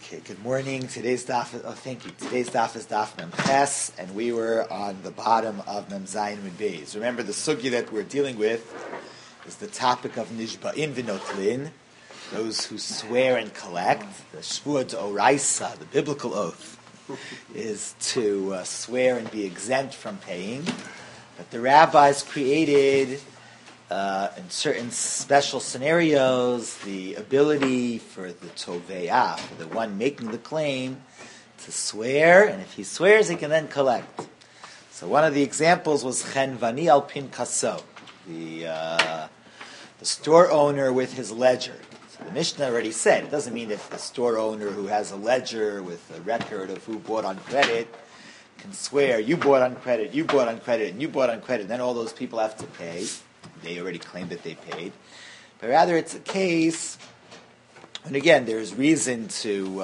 Okay, good morning. Today's daf is daf Mem Ches, and we were on the bottom of Mem Zayin Mem Beis. Remember, the sugya that we're dealing with is the topic of Nishba'in V'Notlin, those who swear and collect. The Shvuah D'Oraisa, the biblical oath, is to swear and be exempt from paying. But the rabbis created, in certain special scenarios, the ability for the toveah, for the one making the claim, to swear, and if he swears, he can then collect. So one of the examples was chen vani al pin kaso, the store owner with his ledger. So the Mishnah already said, it doesn't mean that the store owner who has a ledger with a record of who bought on credit can swear, you bought on credit, you bought on credit, and you bought on credit, and then all those people have to pay. They already claimed that they paid. But rather it's a case, and again, there's reason to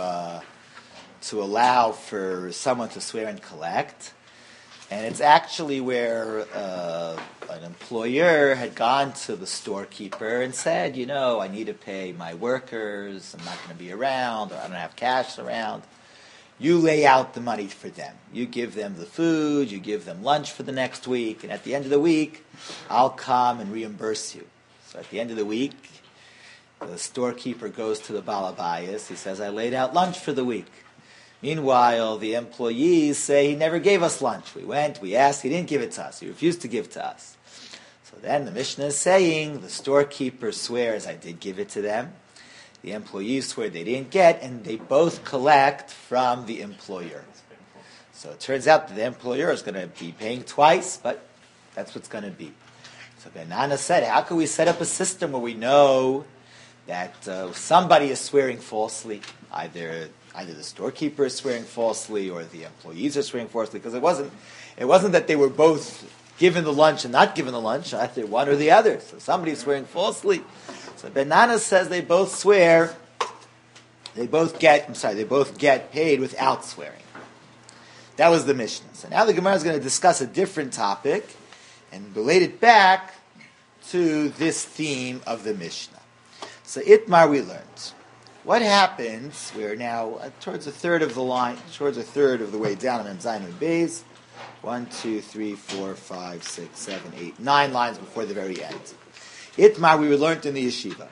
allow for someone to swear and collect. And it's actually where an employer had gone to the storekeeper and said, I need to pay my workers, I'm not going to be around, or I don't have cash around. You lay out the money for them. You give them the food, you give them lunch for the next week, and at the end of the week, I'll come and reimburse you. So at the end of the week, the storekeeper goes to the balabayas. He says, I laid out lunch for the week. Meanwhile, the employees say, he never gave us lunch. We went, we asked, he didn't give it to us. He refused to give to us. So then the Mishnah is saying, the storekeeper swears, I did give it to them. The employees swear they didn't get, and they both collect from the employer. So it turns out that the employer is going to be paying twice, but that's what's going to be. So Benana said, how can we set up a system where we know that somebody is swearing falsely, either the storekeeper is swearing falsely or the employees are swearing falsely, because it wasn't that they were both given the lunch and not given the lunch, either one or the other. So somebody's swearing falsely. So Benana says they both swear, they both get paid without swearing. That was the Mishnah. So now the Gemara is going to discuss a different topic and relate it back to this theme of the Mishnah. So Itmar we learned. What happens, we're now towards a third of the way down on Mem Zayin Mem Beis. 1, 2, 3, 4, 5, 6, 7, 8, 9 lines before the very end. Itmar we learned in the yeshiva.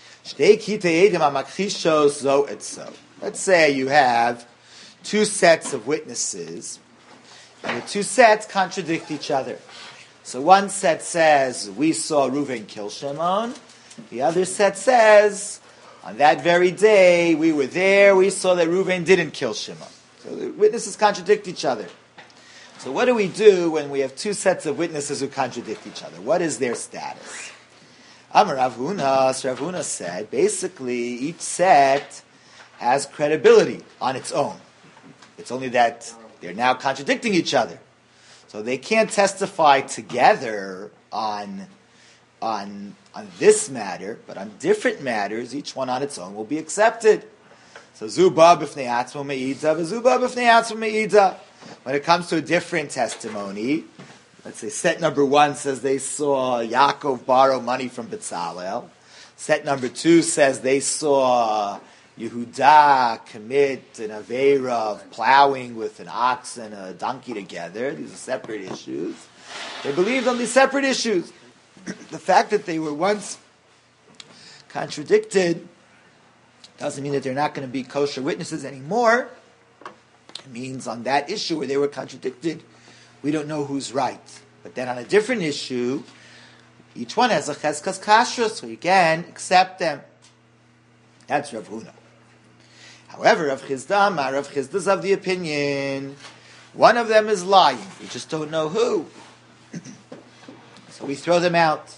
Let's say you have two sets of witnesses, and the two sets contradict each other. So one set says, we saw Reuven kill Shimon. The other set says, on that very day, we were there, we saw that Reuven didn't kill Shimon. So the witnesses contradict each other. So what do we do when we have two sets of witnesses who contradict each other? What is their status? Amar Rav Huna said, basically, each set has credibility on its own. It's only that they're now contradicting each other. So they can't testify together on this matter, but on different matters, each one on its own will be accepted. So Zuba b'fnei atzmo me'idza, v'zuba b'fnei atzmo me'idza. When it comes to a different testimony, let's say set number 1 says they saw Yaakov borrow money from Bezalel. Set number 2 says they saw Yehuda commit an aveira of plowing with an ox and a donkey together. These are separate issues. They believed on these separate issues. The fact that they were once contradicted doesn't mean that they're not going to be kosher witnesses anymore. It means on that issue where they were contradicted, we don't know who's right. But then on a different issue, each one has a cheskas kashrus, so you can accept them. That's Rav Huna. However, Rav Chisda is of the opinion, one of them is lying. We just don't know who. So we throw them out.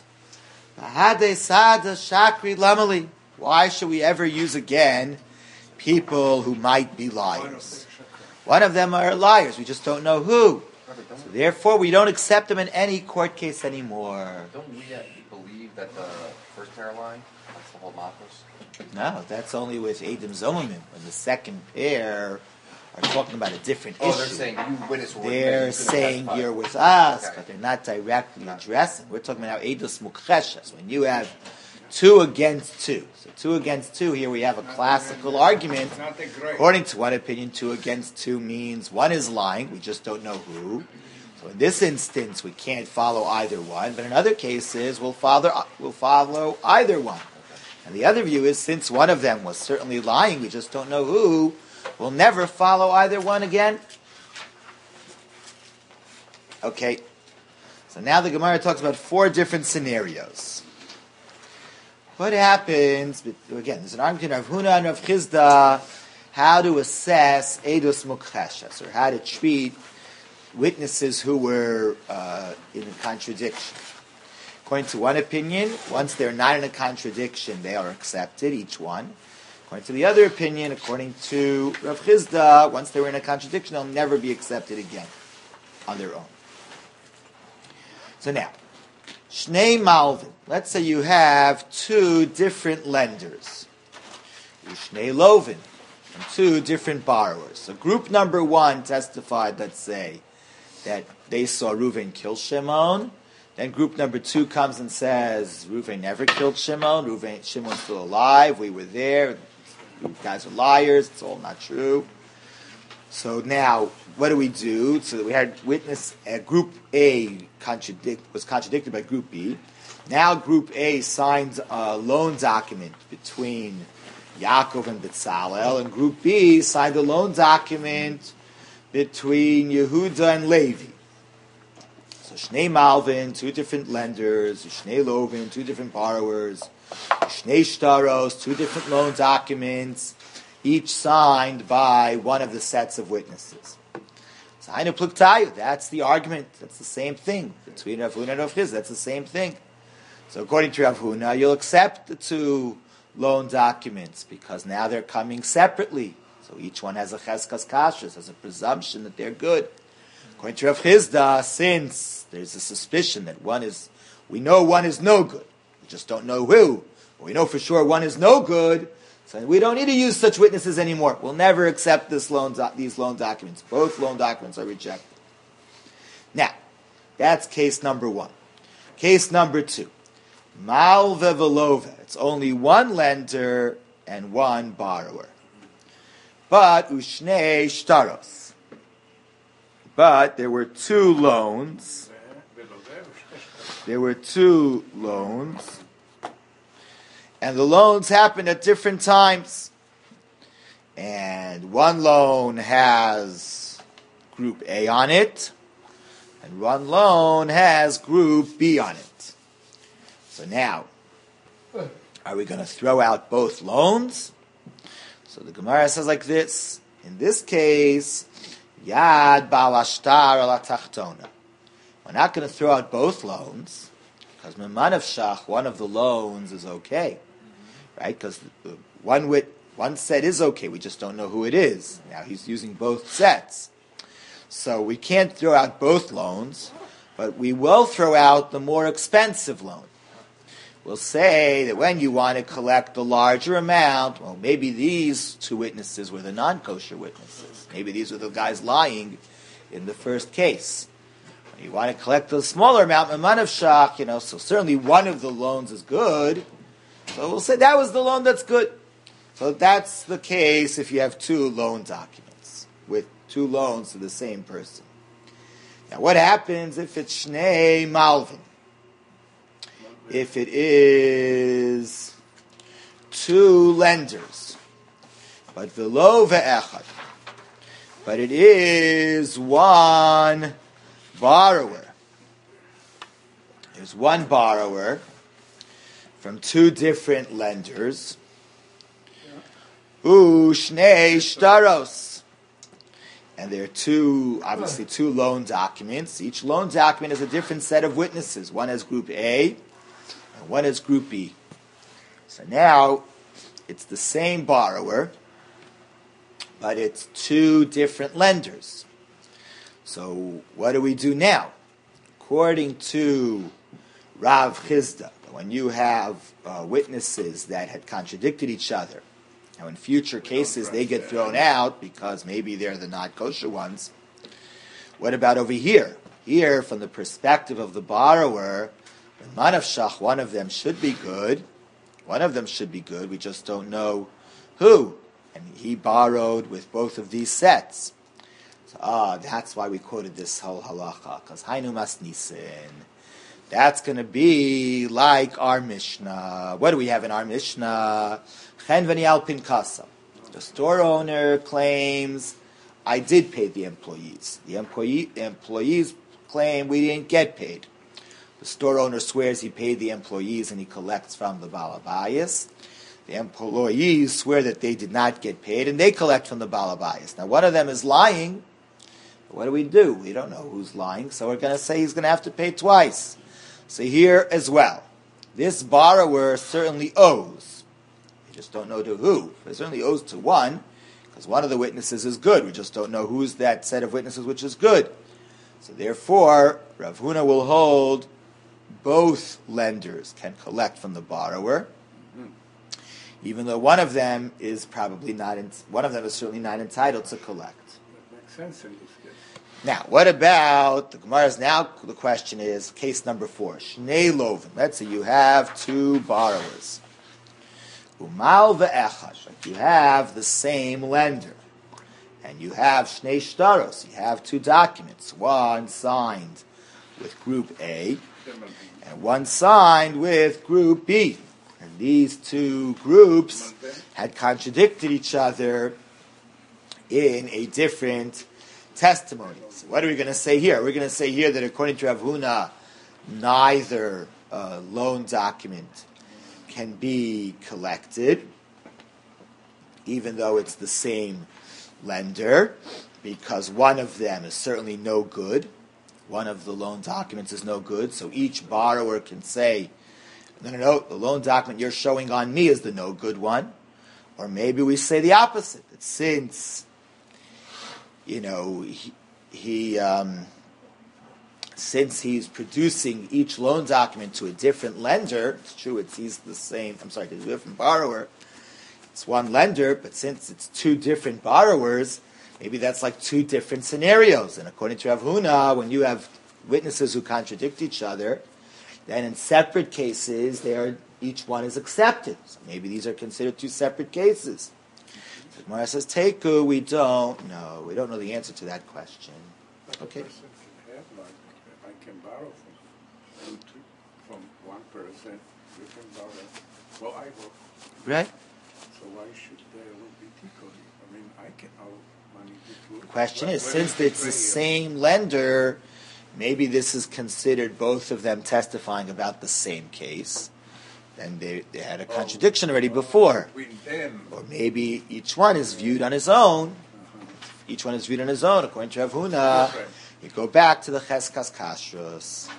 Why should we ever use again people who might be liars? One of them are liars. We just don't know who. So therefore, we don't accept them in any court case anymore. Don't we believe that the first pair line, that's the whole Makos? No, that's only with Adam Zomim. When the second pair are talking about a different issue. They're saying you witness. They're saying you're with us, okay. But they're not directly addressing. We're talking about Eidos Mukheshas. When you have 2 against 2. So 2 against 2, here we have a classical argument. According to one opinion, 2 against 2 means one is lying, we just don't know who. So in this instance, we can't follow either one, but in other cases, we'll follow either one. And the other view is, since one of them was certainly lying, we just don't know who, we'll never follow either one again. Okay, so now the Gemara talks about 4 different scenarios. What happens, again, there's an argument of Huna and of Chizda, how to assess Eidos Mukheshas, or how to treat witnesses who were in a contradiction. According to one opinion, once they're not in a contradiction, they are accepted, each one. According to the other opinion, according to Rav Chizda, once they were in a contradiction, they'll never be accepted again on their own. So now, Shnei Malvin. Let's say you have 2 different lenders. Shnei Lovin, from 2 different borrowers. So group number 1 testified, let's say, that they saw Reuven kill Shimon. Then group number 2 comes and says, Reuven never killed Shimon. Shimon's still alive. We were there. You guys are liars. It's all not true. So now, what do we do? So we had witness Group A was contradicted by Group B. Now Group A signs a loan document between Yaakov and Betzalel, and Group B signed a loan document between Yehuda and Levi. So Shnei Malvin, 2 different lenders, Shnei Lovin, 2 different borrowers, Shnei Shtaros, 2 different loan documents, each signed by one of the sets of witnesses. So Hainu Pluktayu, that's the argument, that's the same thing. Between Rav Huna and Rav Chizda, that's the same thing. So according to Rav Huna, you'll accept the 2 loan documents because now they're coming separately. So each one has a cheskas kashrus, has a presumption that they're good. According to Rav Chizda, since there's a suspicion that we know one is no good, we just don't know who, but we know for sure one is no good, so we don't need to use such witnesses anymore. We'll never accept these loan documents. Both loan documents are rejected. Now, that's case number 1. Case number 2. Malve velove. It's only 1 lender and 1 borrower. But Ushnei Shtaros. But there were 2 loans. There were 2 loans. And the loans happened at different times. And one loan has Group A on it. And one loan has Group B on it. So now, are we going to throw out both loans? So the Gemara says like this. In this case, Yad Balashtar ala Tachtona. We're not going to throw out both loans, because Memanav Shach, one of the loans is okay. Right? Because one set is okay, we just don't know who it is. Now he's using both sets. So we can't throw out both loans, but we will throw out the more expensive loan. We'll say that when you want to collect the larger amount, well, maybe these 2 witnesses were the non-kosher witnesses. Maybe these were the guys lying in the first case. When you want to collect the smaller amount, Memanav Shach, so certainly one of the loans is good. So we'll say that was the loan that's good. So that's the case if you have 2 loan documents with 2 loans to the same person. Now what happens if it's Shnei Malvin? If it is 2 lenders, but velo ve'echad, but it is 1 borrower. There's 1 borrower from 2 different lenders. Shnei Shtaros. And there are 2 loan documents. Each loan document is a different set of witnesses. One has Group A, and one has Group B. So now, it's the same borrower, but it's 2 different lenders. So what do we do now? According to Rav Chizda, when you have witnesses that had contradicted each other, now in future cases they get thrown out because maybe they're the not kosher ones. What about over here? Here, from the perspective of the borrower, the Manav Shach, one of them should be good, One of them should be good. We just don't know who. And he borrowed with both of these sets. So, that's why we quoted this whole halacha. Because Hainu Mas Nisin. That's going to be like our Mishnah. What do we have in our Mishnah? Chen v'ni al pinkasa. The store owner claims, I did pay the employees. The employees claim we didn't get paid. The store owner swears he paid the employees and he collects from the balabayas. The employees swear that they did not get paid and they collect from the balabayas. Now one of them is lying. What do? We don't know who's lying, so we're going to say he's going to have to pay twice. So here as well, this borrower certainly owes. We just don't know to who. He certainly owes to one, because one of the witnesses is good. We just don't know who's that set of witnesses which is good. So therefore, Rav Huna will hold both lenders can collect from the borrower, even though one of them is probably not. One of them is certainly not entitled to collect. That makes sense in this case. Now, what about the Gemara's? Now, the question is case number 4. Shnei lovin. Let's say you have two borrowers. Umal ve'echad. You have the same lender, and you have shnei shtaros. You have two documents. One signed with Group A, and one signed with Group B. And these two groups had contradicted each other in a different testimony. So what are we going to say here? We're going to say here that according to Rav Huna, neither loan document can be collected, even though it's the same lender, because one of them is certainly no good. One of the loan documents is no good, so each borrower can say, no, the loan document you're showing on me is the no good one. Or maybe we say the opposite, that since since he's producing each loan document to a different lender, it's true, he's the same, to a different borrower, it's one lender, but since it's two different borrowers, maybe that's like two different scenarios. And according to Rav Huna, when you have witnesses who contradict each other, then in separate cases, each one is accepted. So maybe these are considered two separate cases. The Gemara says, Teiku, we don't know. We don't know the answer to that question. But Okay. a person can have, I can borrow from one person, you can borrow. Well, I work. Right? So why should there be tikkunim? I mean, I can owe money to. The question is, since it's the same lender, maybe this is considered both of them testifying about the same case. Then they had a contradiction already before. Between them. Or maybe each one is viewed on his own. Each one is viewed on his own. According to Rav Huna, you go back to the Cheskas Kashrus.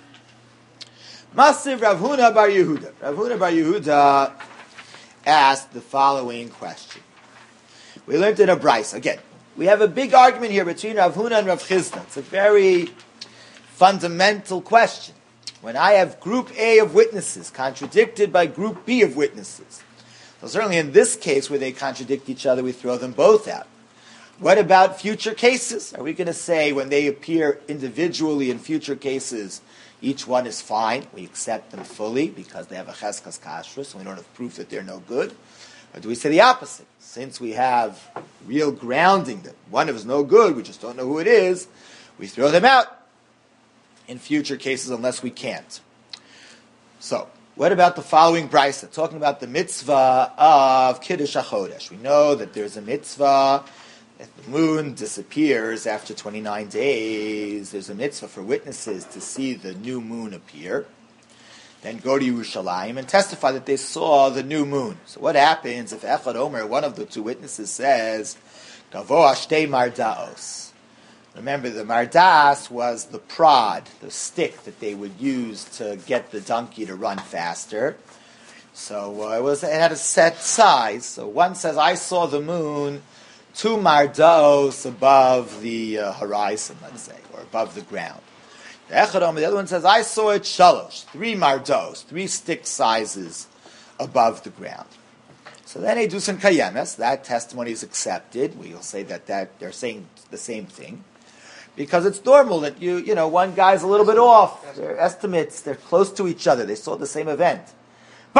Masiv Rav Huna bar Yehuda. Rav Huna bar Yehuda asked the following question. We learned in a Bryce. Again, we have a big argument here between Rav Huna and Rav Chizda. It's a very fundamental question. When I have Group A of witnesses contradicted by Group B of witnesses, so certainly in this case where they contradict each other, we throw them both out. What about future cases? Are we going to say when they appear individually in future cases, each one is fine, we accept them fully because they have a cheskas kashrus, and we don't have proof that they're no good? Or do we say the opposite? Since we have real grounding that one of is no good, we just don't know who it is, we throw them out in future cases unless we can't. So, what about the following brisa? Talking about the mitzvah of Kiddush HaChodesh. We know that there's a mitzvah, if the moon disappears after 29 days, there's a mitzvah for witnesses to see the new moon appear, then go to Yerushalayim and testify that they saw the new moon. So what happens if Echad Omer, one of the two witnesses, says, Gavoa Shtei Mardaos? Remember, the mardas was the prod, the stick that they would use to get the donkey to run faster. So it had a set size. So one says, I saw the moon 2 mardaos above the horizon, let's say, or above the ground. The Echad, the other one says, I saw it 3 mardaos, 3 stick sizes above the ground. So then Edus and Kayemes, that testimony is accepted. We'll say that they're saying the same thing. Because it's normal that one guy's a little bit off. Their estimates, they're close to each other. They saw the same event. But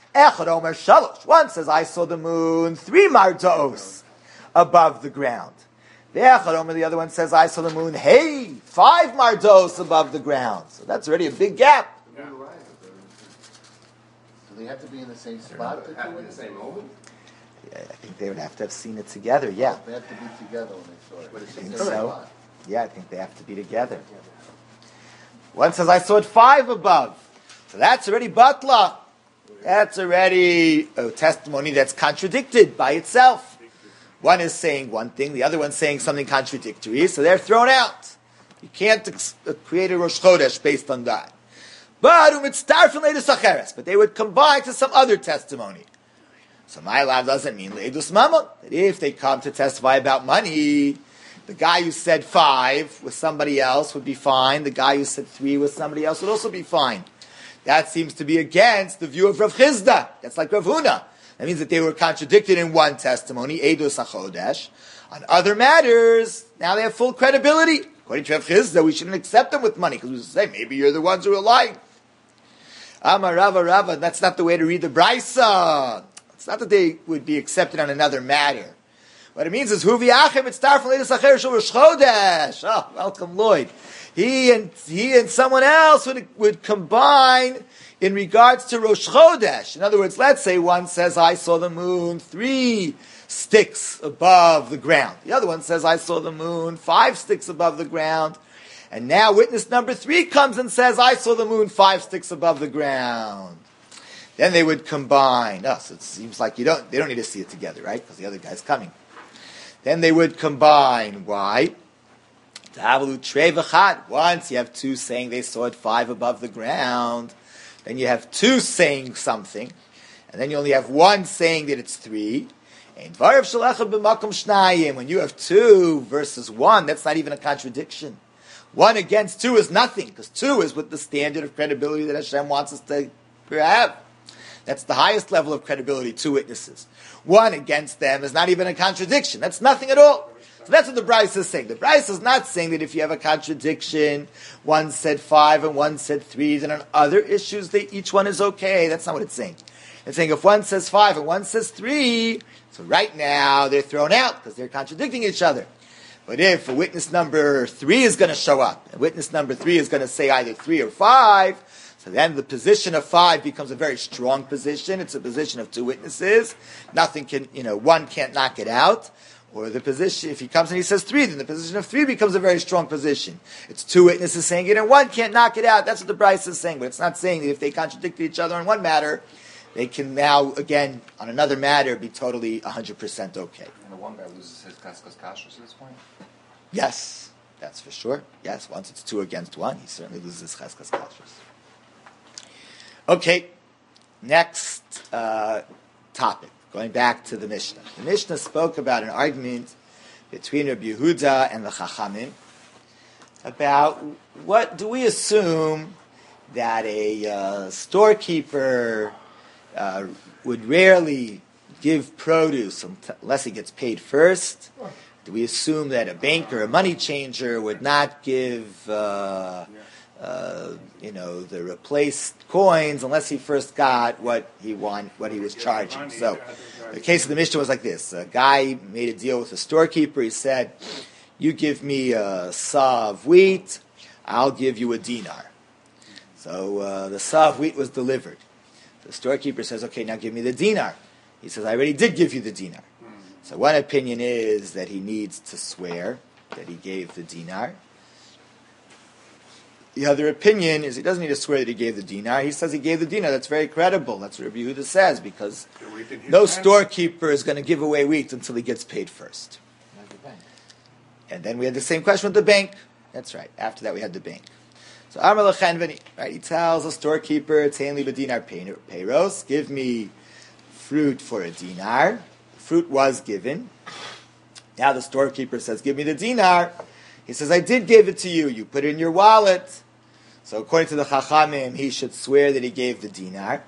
Echad Omer Shalosh. One says, I saw the moon 3 mardos above the ground. The Echad Omer, the other one says, I saw the moon, 5 mardos above the ground. So that's already a big gap. Do they have to be in the same spot? Have to be the same moment. Yeah, I think they would have to have seen it together, yeah. They have to be together when they saw it. I think so. Yeah, I think they have to be together. One says, I saw it 5 above. So that's already batla. That's already a testimony that's contradicted by itself. One is saying one thing, the other one's saying something contradictory, so they're thrown out. You can't create a Rosh Chodesh based on that. But they would combine to some other testimony. So my lab doesn't mean leidus mamon. That if they come to testify about money, the guy who said 5 with somebody else would be fine. The guy who said 3 with somebody else would also be fine. That seems to be against the view of Rav Chizda. That's like Rav Huna. That means that they were contradicted in one testimony, Eidos HaChodesh. On other matters, now they have full credibility. According to Rav Chizda, we shouldn't accept them with money, because we say, maybe you're the ones who are lying. Amar Rava, that's not the way to read the Brisa. It's not that they would be accepted on another matter. What it means is, Huvi Achem, it's Tarf Leidos Acher Shel Rosh Chodesh. Oh, welcome, Lloyd. He and someone else would combine in regards to Rosh Chodesh. In other words, let's say one says, I saw the moon 3 sticks above the ground. The other one says, I saw the moon 5 sticks above the ground. And now witness number 3 comes and says, I saw the moon 5 sticks above the ground. Then they would combine. Oh, so it seems like they don't need to see it together, right? Because the other guy's coming. Then they would combine. Why? Once you have 2 saying they saw it 5 above the ground, then you have 2 saying something, and then you only have 1 saying that it's 3. And when you have 2 versus 1, that's not even a contradiction. 1 against 2 is nothing, because 2 is with the standard of credibility that Hashem wants us to have. That's the highest level of credibility, 2 witnesses. 1 against them is not even a contradiction. That's nothing at all. So that's what the Brisa is saying. The Brisa is not saying that if you have a contradiction, 1 said 5 and 1 said 3, then on other issues, each one is okay. That's not what it's saying. It's saying if 1 says 5 and 1 says 3, so right now they're thrown out because they're contradicting each other. But if a witness number 3 is going to show up, and witness number 3 is going to say either 3 or 5, so then the position of 5 becomes a very strong position. It's a position of 2 witnesses. Nothing can, 1 can't knock it out. Or the position, if he comes and he says 3, then the position of 3 becomes a very strong position. It's 2 witnesses saying it, and 1 can't knock it out. That's what the Brisa is saying. But it's not saying that if they contradict each other on one matter, they can now, again, on another matter, be totally 100% okay. And the one guy loses his kaskas kashrus at this point? Yes, that's for sure. Yes, once it's 2 against 1, he certainly loses his cheskas kashrus. Okay, next topic. Going back to the Mishnah. The Mishnah spoke about an argument between Rabbi Yehuda and the Chachamim about what do we assume that a storekeeper would rarely give produce unless he gets paid first? Do we assume that a banker, a money changer, would not give the replaced coins unless he first got what he was charging? So the case of the Mishnah was like this. A guy made a deal with a storekeeper. He said, you give me a saw of wheat, I'll give you a dinar. So the saw of wheat was delivered. The storekeeper says, okay, now give me the dinar. He says, I already did give you the dinar. So one opinion is that he needs to swear that he gave the dinar. The other opinion is he doesn't need to swear that he gave the dinar. He says he gave the dinar. That's very credible. That's what Rabbi Yehuda says, because no storekeeper is going to give away wheat until he gets paid first. And then we had the same question with the bank. That's right. After that we had the bank. So Amar Lechenveni, right? He tells the storekeeper, "Tain li b'dinar peiros, give me fruit for a dinar." The fruit was given. Now the storekeeper says, "Give me the dinar." He says, "I did give it to you. You put it in your wallet." So according to the Chachamim, he should swear that he gave the dinar.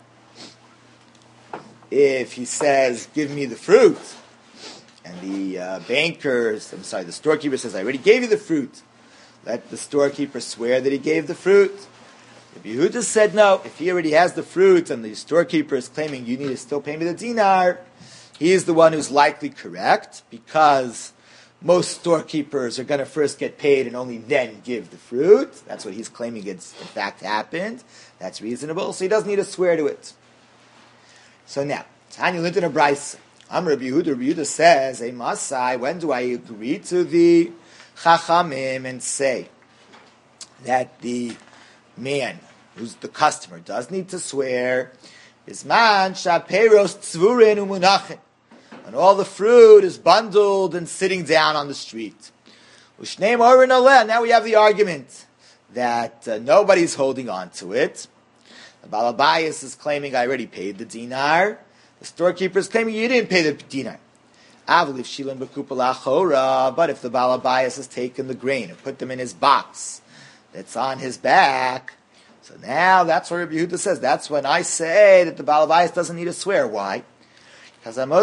If he says, "Give me the fruit," and the storekeeper says, "I already gave you the fruit," let the storekeeper swear that he gave the fruit. Rabbi Yehuda said no. If he already has the fruit and the storekeeper is claiming you need to still pay me the dinar, he is the one who's likely correct, because most storekeepers are going to first get paid and only then give the fruit. That's what he's claiming it's in fact happened. That's reasonable, so he doesn't need to swear to it. So now, Tanya Linton of Bryce. Rabbi Yehuda says, "Hey Masai, when do I agree to the Chachamim and say that the man who's the customer does need to swear? Is man shaperos tzvurin umunachin, when all the fruit is bundled and sitting down on the street. Ushneim orin aleh. Now we have the argument that nobody's holding on to it. The Balabayas is claiming I already paid the dinar. The storekeeper is claiming you didn't pay the dinar. But if the Balabayas has taken the grain and put them in his box that's on his back, so now that's what Rabbi Yehuda says. That's when I say that the Balabayas doesn't need to swear. Why? Because the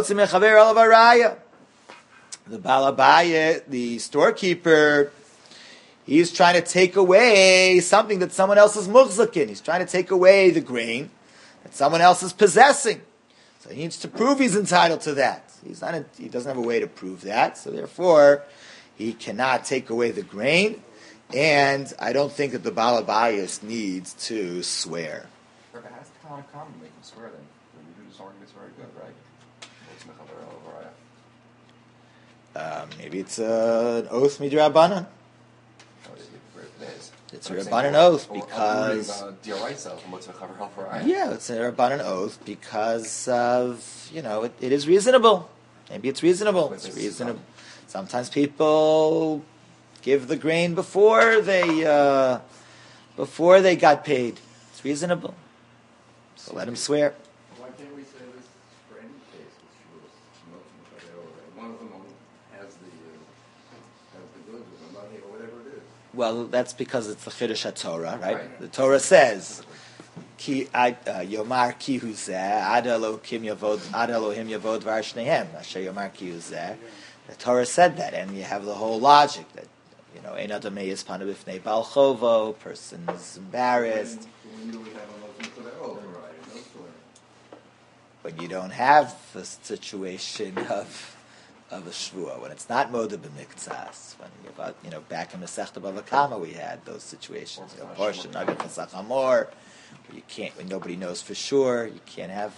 Balabaya, the storekeeper, he's trying to take away something that someone else is muhzakin. He's trying to take away the grain that someone else is possessing. So he needs to prove he's entitled to that. He doesn't have a way to prove that, so therefore he cannot take away the grain. And I don't think that the Balabayas needs to swear. If it has common to make him swear, then the Yehuda's argument's very good, right? Maybe it's an oath midrabanan. It's a Rabbanan oath because it's a Rabbanan oath because of it is reasonable. Maybe it's reasonable. It's reasonable. Sometimes people give the grain before they got paid. It's reasonable. So let him swear. Why can't we say this for any case with Shavuos? One of them has the goods or the money or whatever it is. Well, that's because it's the Chiddush HaTorah, right? The Torah says, Yomar ki huzeh, ad Elohim yavod v'arshnehem, asher Yomar ki huzeh. The Torah said that, and you have the whole logic that, ein adam me'ez panav b'fnei bal chovo, person's embarrassed. When you don't have the situation of a shvua, when it's not moda b'miktzas, when back in Masechta Bava Kama we had those situations. Portion nagad chasach amor, where you can't, when nobody knows for sure, you can't have,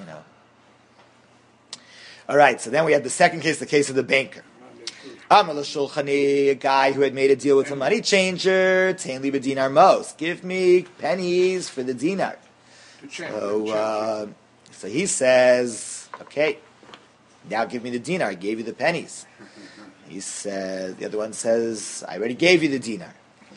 All right, so then we had the second case, the case of the banker. Amar l'shulchani, a guy who had made a deal with a money changer, tain li b'dinar mos, give me pennies for the dinar. So he says, okay, now give me the dinar. I gave you the pennies. He says, the other one says, I already gave you the dinar.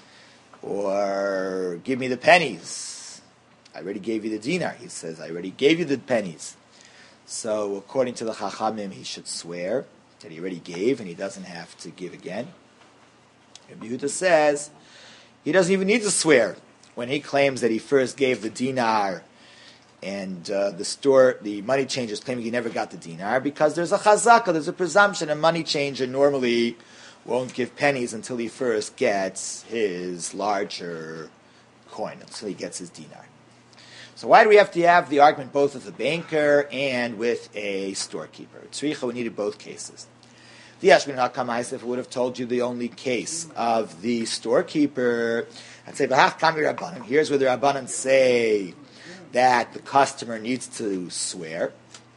Or give me the pennies. I already gave you the dinar. He says, I already gave you the pennies. So according to the Chachamim, he should swear that he already gave and he doesn't have to give again. Rabbi Yehuda says he doesn't even need to swear when he claims that he first gave the dinar and the money changer is claiming he never got the dinar, because there's a chazaka, there's a presumption a money changer normally won't give pennies until he first gets his larger coin, until he gets his dinar. So why do we have to have the argument both with a banker and with a storekeeper? Tzricha, we needed both cases. The Yashmin HaKamais, if it would have told you the only case of the storekeeper, I'd say, V'hach kami Rabbanan. Here's where the Rabbanan say that the customer needs to swear.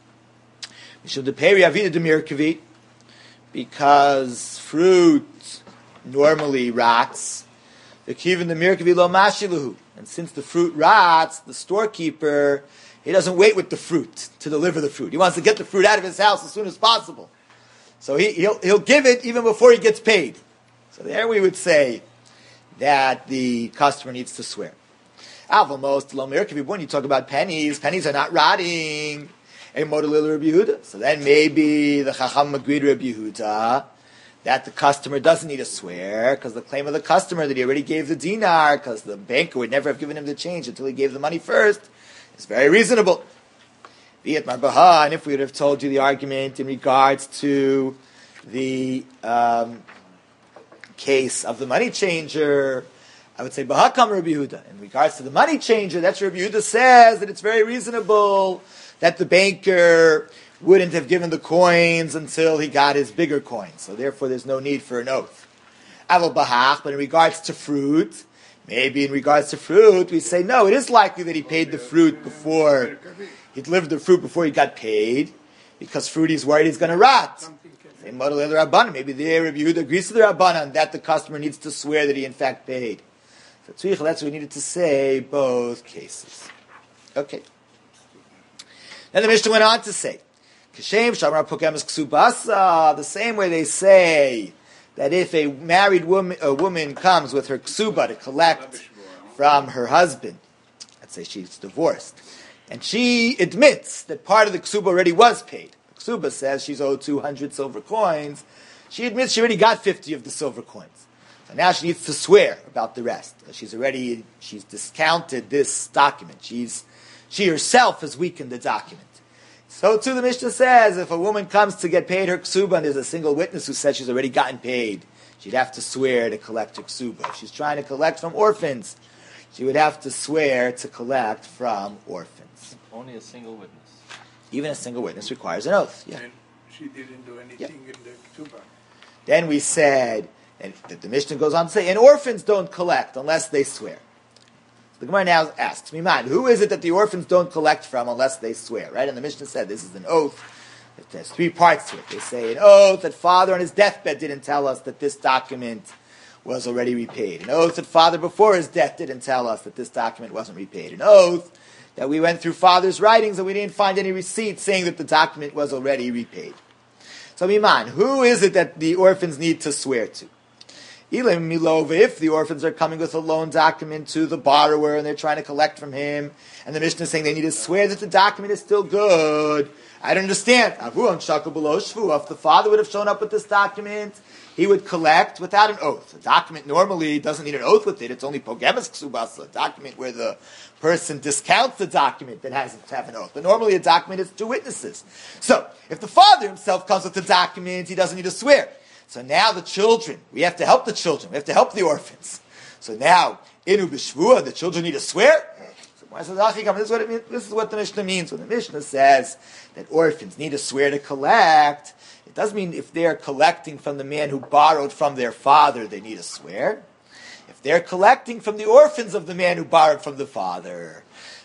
Because fruit normally rots. And since the fruit rots, the storekeeper, he doesn't wait with the fruit to deliver the fruit. He wants to get the fruit out of his house as soon as possible. So he'll give it even before he gets paid. So there we would say that the customer needs to swear. When you talk about pennies are not rotting. So then maybe the Chacham agreed to Rabbi Yehuda that the customer doesn't need to swear, because the claim of the customer that he already gave the dinar, because the banker would never have given him the change until he gave the money first, is very reasonable. And if we would have told you the argument in regards to the case of the money changer, I would say Bahakam Rabbi Yehuda. In regards to the money changer, that's Rabbi Yehuda says that it's very reasonable that the banker wouldn't have given the coins until he got his bigger coins. So therefore there's no need for an oath. Aval Bahach, but in regards to fruit, maybe in regards to fruit, we say no, it is likely that he paid the fruit before, he delivered the fruit before he got paid, because fruit he's worried he's going to rot. Maybe the Rabbi Yehuda agrees to the Rabbanan that the customer needs to swear that he in fact paid. So that's what we needed to say, both cases. Okay. Then the Mishnah went on to say, the same way they say that if a married woman comes with her ksuba to collect from her husband, let's say she's divorced, and she admits that part of the ksuba already was paid. The ksuba says she's owed 200 silver coins. She admits she already got 50 of the silver coins. So now she needs to swear about the rest. She's discounted this document. She herself has weakened the document. So too the Mishnah says, if a woman comes to get paid her ksuba and there's a single witness who says she's already gotten paid, she'd have to swear to collect her ksuba. If she's trying to collect from orphans, she would have to swear to collect from orphans. Only a single witness. Even a single witness requires an oath. Yeah. And she didn't do anything in the ksuba. Then we said, and the Mishnah goes on to say, and orphans don't collect unless they swear. The Gemara now asks, Miman, who is it that the orphans don't collect from unless they swear, right? And the Mishnah said this is an oath. It has three parts to it. They say an oath that father on his deathbed didn't tell us that this document was already repaid. An oath that father before his death didn't tell us that this document wasn't repaid. An oath that we went through father's writings and we didn't find any receipt saying that the document was already repaid. So Miman, who is it that the orphans need to swear to? Ilim Milova, if the orphans are coming with a loan document to the borrower and they're trying to collect from him, and the Mishnah is saying they need to swear that the document is still good, I don't understand. If the father would have shown up with this document, he would collect without an oath. A document normally doesn't need an oath with it. It's only pogemus ksubasa, a document where the person discounts the document that has to have an oath. But normally a document is two witnesses. So, if the father himself comes with the document, he doesn't need to swear. So now the children, we have to help the children. We have to help the orphans. So now, inu b'shvua, the children need to swear. So this is what it means. This is what the Mishnah means. When the Mishnah says that orphans need to swear to collect, it doesn't mean if they're collecting from the man who borrowed from their father, they need to swear. If they're collecting from the orphans of the man who borrowed from the father,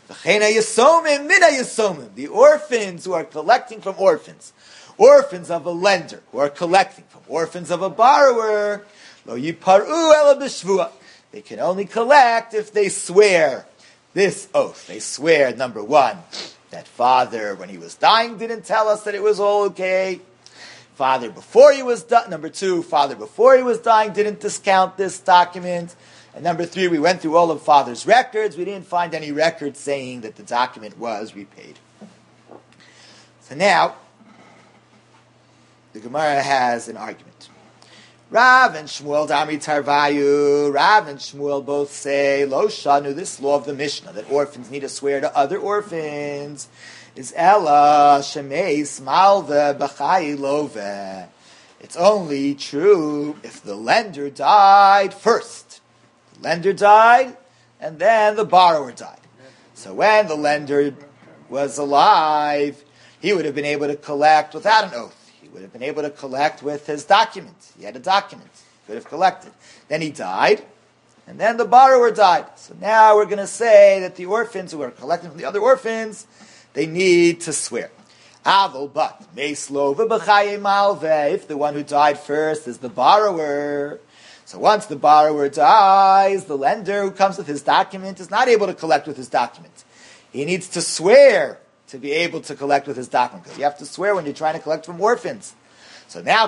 the orphans who are collecting from orphans of a lender who are collecting from orphans of a borrower, lo yiparu ela b'shvua. They can only collect if they swear this oath. They swear, number one, that father, when he was dying, didn't tell us that it was all okay. Father, before he was dying, number two, father, before he was dying, didn't discount this document. And number three, we went through all of father's records. We didn't find any record saying that the document was repaid. So now, the Gemara has an argument. Rav and Shmuel Dami Tarvayu. Rav and Shmuel both say, Lo Shanu, this law of the Mishnah, that orphans need to swear to other orphans, is Ella Shemeis Malve B'chai Love. It's only true if the lender died first. The lender died, and then the borrower died. So when the lender was alive, he would have been able to collect without an oath. He would have been able to collect with his document. He had a document. He could have collected. Then he died, and then the borrower died. So now we're going to say that the orphans who are collecting from the other orphans, they need to swear. Avol, but if the one who died first is the borrower, so once the borrower dies, the lender who comes with his document is not able to collect with his document. He needs to swear to be able to collect with his document, because you have to swear when you're trying to collect from orphans. So now,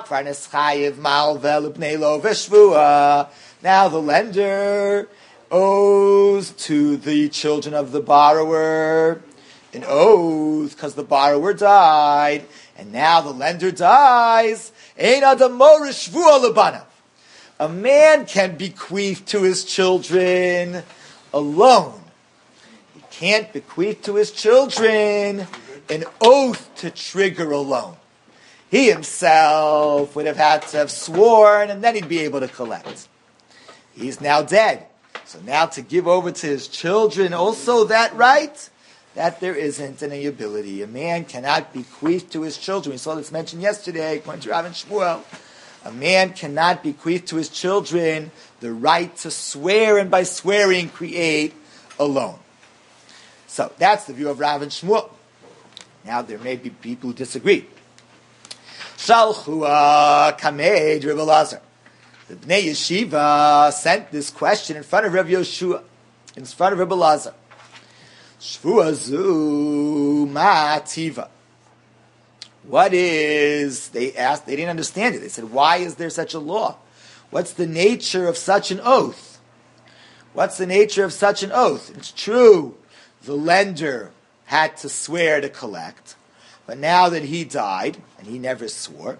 now the lender owes to the children of the borrower an oath because the borrower died, and now the lender dies. A man can bequeath to his children alone. He can't bequeath to his children an oath to trigger a loan. He himself would have had to have sworn, and then he'd be able to collect. He's now dead. So now to give over to his children also that right, that there isn't any ability. A man cannot bequeath to his children. We saw this mentioned yesterday, according to Rav and Shmuel. A man cannot bequeath to his children the right to swear, and by swearing create a loan. So that's the view of Rav and Shmuel. Now there may be people who disagree. Shalchua kamed Rebbe Lazar. The Bnei Yeshiva sent this question in front of Rav Yoshua, in front of Rebbe Lazar. Shvuazu ma'ativa. What is, they asked, they didn't understand it. They said, why is there such a law? What's the nature of such an oath? What's the nature of such an oath? It's true, the lender had to swear to collect, but now that he died, and he never swore,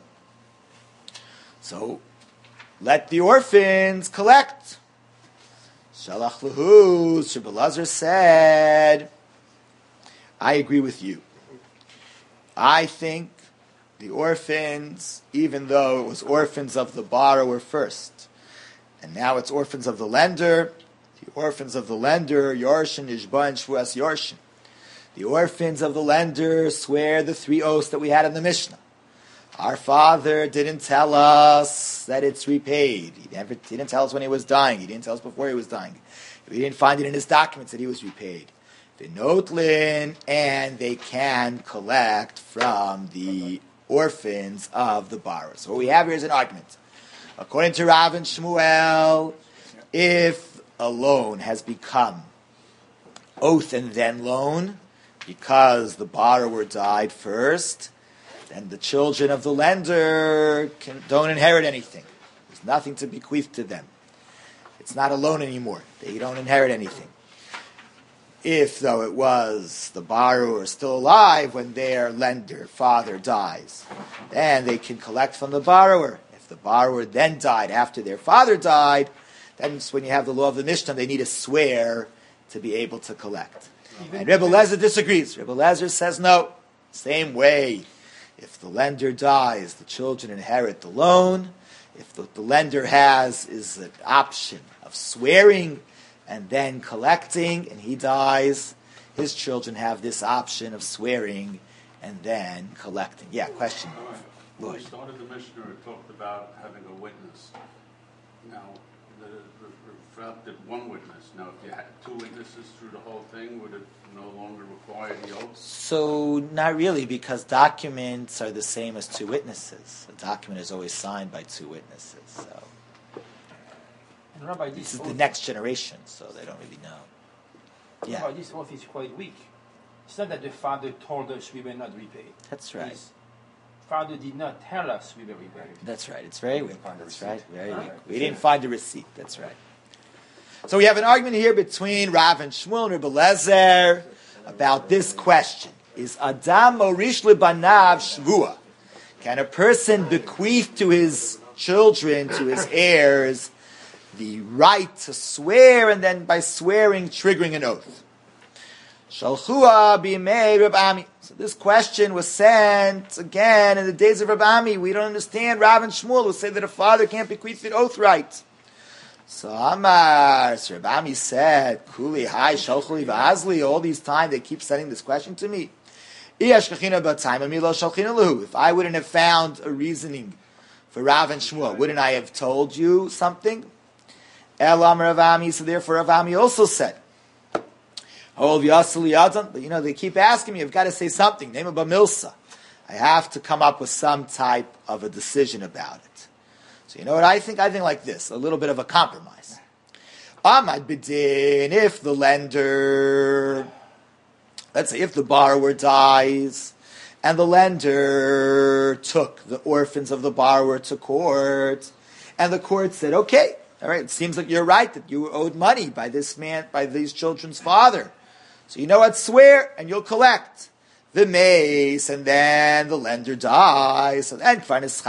so let the orphans collect. Shalach lahu, Rebbe Lazar said, I agree with you. I think the orphans, even though it was orphans of the borrower first, and now it's orphans of the lender, the orphans of the lender, Yorshin, Ishba, and Shvuas Yorshin. The orphans of the lender swear the 3 oaths that we had in the Mishnah. Our father didn't tell us that it's repaid. He didn't tell us when he was dying. He didn't tell us before he was dying. We didn't find it in his documents that he was repaid. V'notlin, and they can collect from the orphans of the borrower. So what we have here is an argument. According to Rav and Shmuel, if a loan has become oath and then loan, because the borrower died first, then the children of the lender don't inherit anything. There's nothing to bequeath to them. It's not a loan anymore. They don't inherit anything. If, though, it was the borrower still alive when their lender, father, dies, then they can collect from the borrower. If the borrower then died after their father died, then when you have the law of the Mishnah, they need to swear to be able to collect. And Rebbe Lezer disagrees. Rebbe Lezer says no. Same way. If the lender dies, the children inherit the loan. If the lender is an option of swearing and then collecting, and he dies, his children have this option of swearing and then collecting. Yeah, question. When we started the Mishnah, it talked about having a witness. Now, the Rav did one witness. Now, if you had 2 witnesses through the whole thing, would it no longer require the oath? So, not really, because documents are the same as 2 witnesses. A document is always signed by 2 witnesses. So, and Rabbi, this is the next generation, so they don't really know. Yeah, Rabbi, this oath is quite weak. It's not that the father told us we were not repaid. that's right. His father did not tell us we were repaid. That's right. It's very weak. find a That's receipt. right. Very All weak. right. We didn't find a receipt. That's right. So we have an argument here between Rav and Shmuel and Rebbe Lezer about this question: is Adam Morish Libanav Shvua? Can a person bequeath to his children, to his heirs, the right to swear, and then by swearing triggering an oath? Shalchua b'imei Reb Ami. So this question was sent again in the days of Reb Ami. We don't understand. Rav and Shmuel will say that a father can't bequeath the oath right. So Amar, so Reb Ami said, Kuli, hi, Shalchuli v'azli, all these time they keep sending this question to me. If I wouldn't have found a reasoning for Rav and Shmuel, wouldn't I have told you something? Elam Rav Ami, so therefore Rav Ami also said, but they keep asking me, I've got to say something, name of Bamilsa. I have to come up with some type of a decision about it. So you know what I think? I think like this, a little bit of a compromise. Amad bidin, if the lender, let's say if the borrower dies, and the lender took the orphans of the borrower to court, and the court said, okay, all right, it seems like you're right, that you were owed money by this man, by these children's father. So you know what, swear, and you'll collect the mace, and then the lender dies. So then,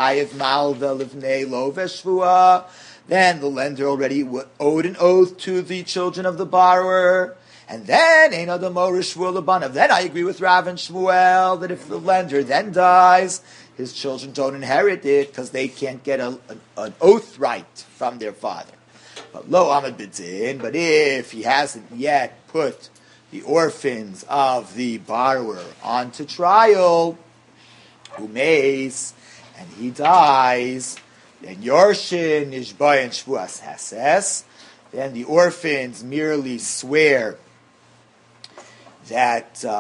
then the lender already owed an oath to the children of the borrower. And then, then I agree with Rav and Shmuel that if the lender then dies, his children don't inherit it because they can't get an oath right from their father. But lo amad b'din, but if he hasn't yet put the orphans of the borrower onto trial, umeis, and he dies, then Yorshin Nishbayin Shvuas Hases, then the orphans merely swear then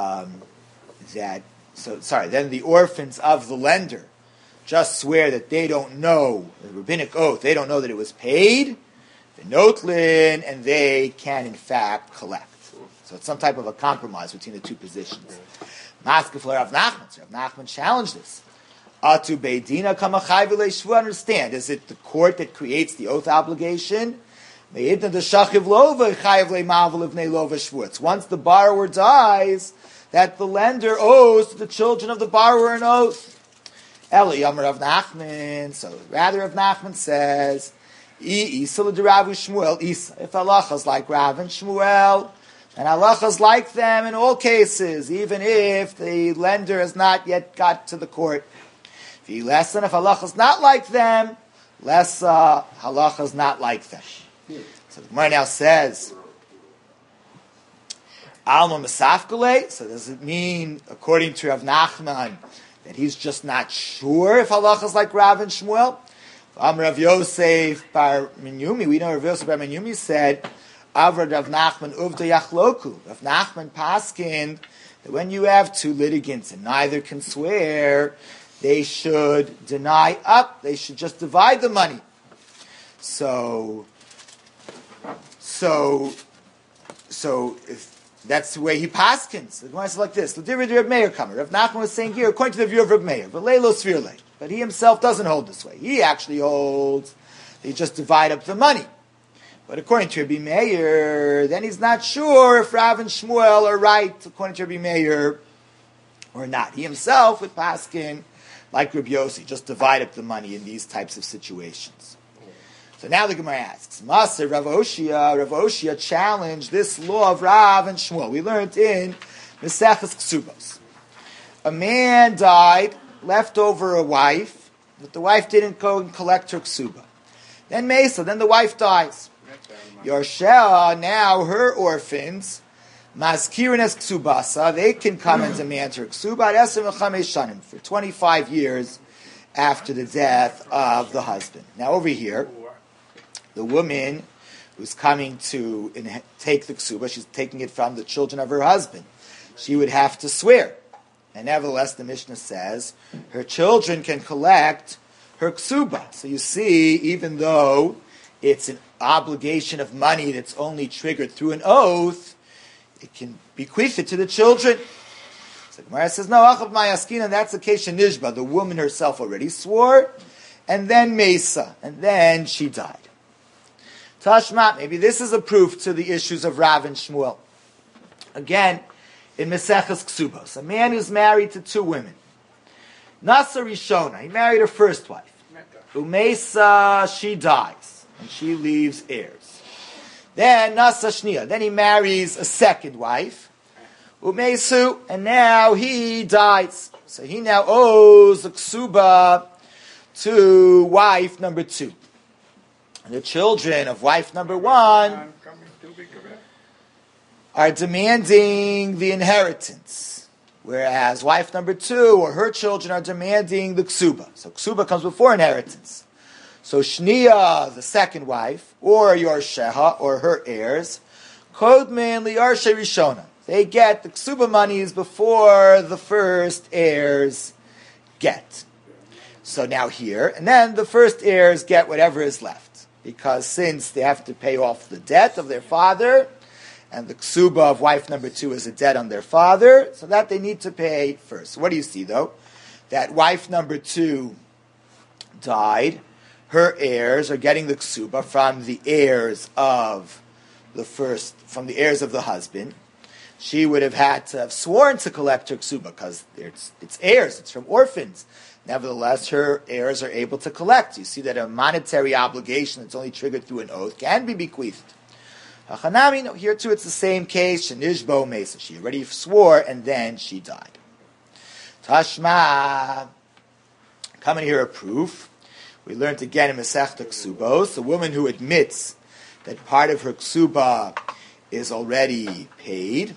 the orphans of the lender just swear that they don't know, the rabbinic oath, they don't know that it was paid, the notlin, and they can in fact collect. So it's some type of a compromise between the two positions. Maskefler Rav Nachman. So Rav Nachman challenged this. Atu beidina kamachai v'lei shvu. Understand, is it the court that creates the oath obligation? It's once the borrower dies that the lender owes to the children of the borrower an oath. Eli Yamar Rav Nachman. So rather, Rav Nachman says, If halacha is like Rav and Shmuel, and halacha is like them in all cases, even if the lender has not yet got to the court. If halacha is not like them, halacha is not like them. So the Gemara now says, Alma Masafkale. So does it mean, according to Rav Nachman, that he's just not sure if halacha is like Rav and Shmuel? Rav Yosef bar Minyumi, we know Rav Yosef bar Minyumi said, Avra Rav Nachman uvda yachloku. Rav Nachman paskined that when you have two litigants and neither can swear, they should deny up. They should just divide the money. So if that's the way he paskins. The Gemara says like this: Rav Meir Kamer. Rav Nachman was saying here, according to the view of Rav Meir, but Leilo Svirle. But he himself doesn't hold this way. He actually holds they just divide up the money. But according to Rabbi Meir, then he's not sure if Rav and Shmuel are right, according to Rabbi Meir, or not. He himself would paskin, like Rabbi Yossi, just divide up the money in these types of situations. So now the Gemara asks, Maser Rav Oshia challenged this law of Rav and Shmuel. We learned in Meseches Ksubos. A man died, left over a wife, but the wife didn't go and collect her ksuba. Then Mesa, then the wife dies. Yoshea, now her orphans, Maskirin es ksubasa, they can come and demand her ksuba shanim for 25 years after the death of the husband. Now over here, the woman who's coming to take the ksuba, she's taking it from the children of her husband. She would have to swear. And nevertheless, the Mishnah says, her children can collect her ksuba. So you see, even though it's an obligation of money that's only triggered through an oath, it can bequeath it to the children. So Gemara says, no, Achav Mayaskina, that's the case in Nishba. The woman herself already swore, and then Mesa, and then she died. Tashma, maybe this is a proof to the issues of Rav and Shmuel. Again, in Meseches Ksubos, a man who's married to two women. Nasa Rishona, he married her first wife. Umesa, she dies, and she leaves heirs. Then Nasa Shnia, then he marries a second wife. Umesu, and now he dies. So he now owes a ksuba to wife number 2. And the children of wife number 1 are demanding the inheritance, whereas wife number 2 or her children are demanding the ksuba. So ksuba comes before inheritance. So Shnia, the second wife, or Yorsheha, or her heirs, Kodman liyarshe Rishona. They get the ksuba monies before the first heirs get. So now here, and then the first heirs get whatever is left. Because since they have to pay off the debt of their father, and the ksuba of wife number 2 is a debt on their father, so that they need to pay first. So what do you see though? That wife number 2 died, her heirs are getting the ksuba from the heirs of from the heirs of the husband. She would have had to have sworn to collect her ksuba because it's heirs, it's from orphans. Nevertheless, her heirs are able to collect. You see that a monetary obligation that's only triggered through an oath can be bequeathed. Hachanami, here too it's the same case. Shenishbo Mesa. She already swore and then she died. Tashma. Coming here a proof. We learned again in Masechta Ksubos, the woman who admits that part of her ksuba is already paid.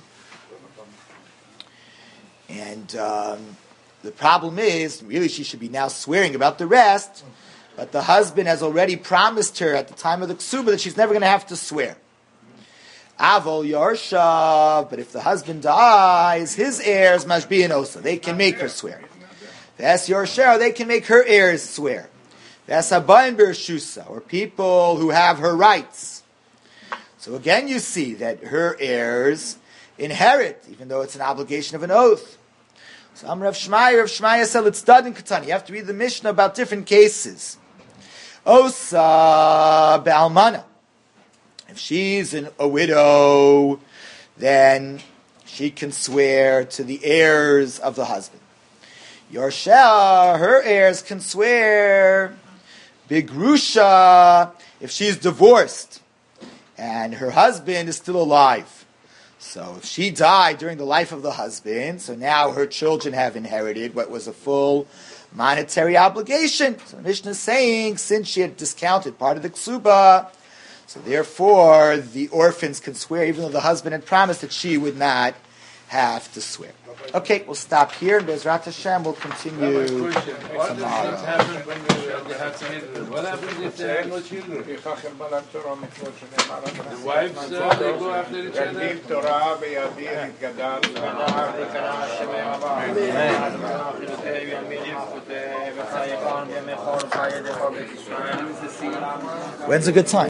And the problem is, really she should be now swearing about the rest, but the husband has already promised her at the time of the ksuba that she's never going to have to swear. Avol Yarshav, but if the husband dies, his heirs mashbi'in osa. They can make her swear. That's Yarshav, they can make her heirs swear. That's Habayin Bershusa, or people who have her rights. So again you see that her heirs inherit, even though it's an obligation of an oath. So I'm Rav Shmaya said it's done in Ketani. You have to read the Mishnah about different cases. Osa Ba'almana. If she's a widow, then she can swear to the heirs of the husband. Yorshah, her heirs can swear. Bigrusha, if she's divorced and her husband is still alive. So if she died during the life of the husband, so now her children have inherited what was a full monetary obligation. So the Mishnah is saying, since she had discounted part of the ksuba, so therefore the orphans can swear, even though the husband had promised that she would not have to swear. Okay, we'll stop here, and Bezrat Hashem will continue tomorrow. What happens when you have children? What happens if there are no children? The wives, they go after each other? When's a good time?